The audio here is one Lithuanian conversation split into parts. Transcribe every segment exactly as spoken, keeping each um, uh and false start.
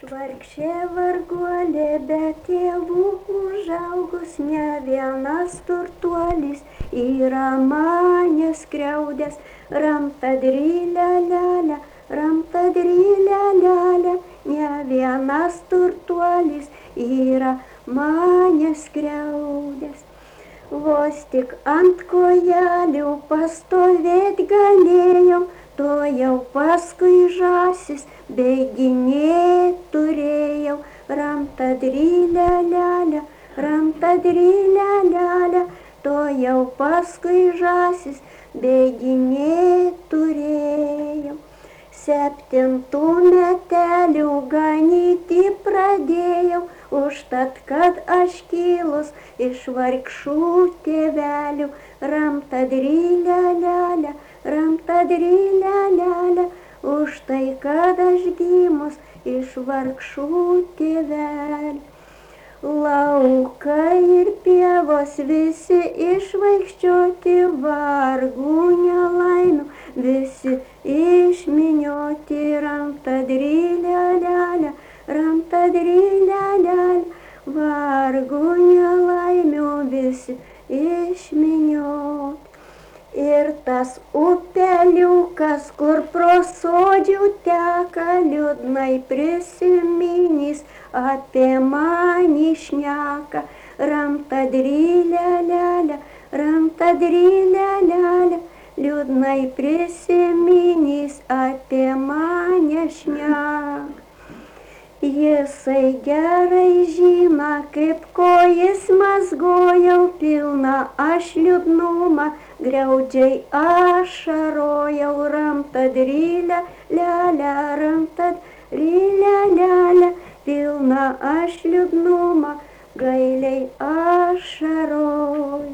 Vargšė varguolė be tėvų užaugus, ne vienas turtuolis yra mane skriaudęs. Ramtadrilė lelė, ramtadrilė lelė, ne vienas turtuolis yra mane skriaudęs. Vos tik ant kojelių pastovėt galėjau, to jau paskui žąsis bėginėt turėjau. Ramtadrilė lelė, ramtadrilė lelė, to jau paskui žąsis bėginėt turėjau. Septintų metelių ganyti pradėjau, užtat kad aš kilus iš vargšų tėvelių. Ramtadrilė lelė, ramtadrilė lelė, už tai kad aš gimus iš vargšų tėvelių. Laukai ir pievos visi išvaikščioti, vargų nelaimių visi išminioti. Ramtadrilė lelė, ramtadrilė lelė, vargų nelaimių visi išminioti. Ir tas upeliukas, kur pro sodžių teka, liūdnai prisiminys apie manį šneka. Ramtadrilė lelė, ramtadrilė lelė, liūdnai prisiminys apie mane šneka. Jisai gerai žino, kaip kojis mazgojau, pilna aš liūdnumą, griaudžiai ašarojau. Ramtadrilė lelė, ramtadrilė lelė, pilna aš liūdnumą, gailiai ašarojau.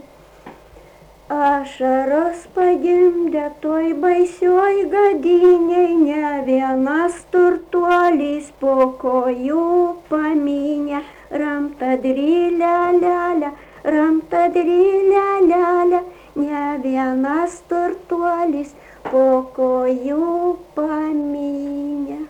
Ašaros pagimdė toj baisioj gadynėj, ne vienas turtuolis po kojų pamynė. Ramtadrilė lelė, ramtadrilė lelė, ne vienas turtuolis po kojų pamynė.